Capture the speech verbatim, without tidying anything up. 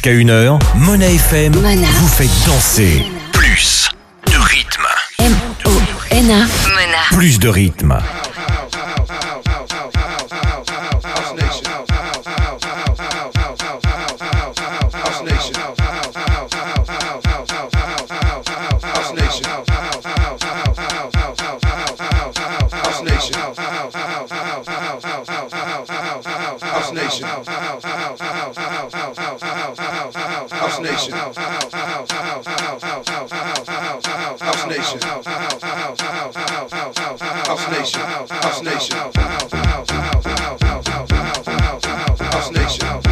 Jusqu'à une heure, Mona F M Mona. vous fait danser. Plus de rythme. M O N A. Mona. Plus de rythme. House Nation.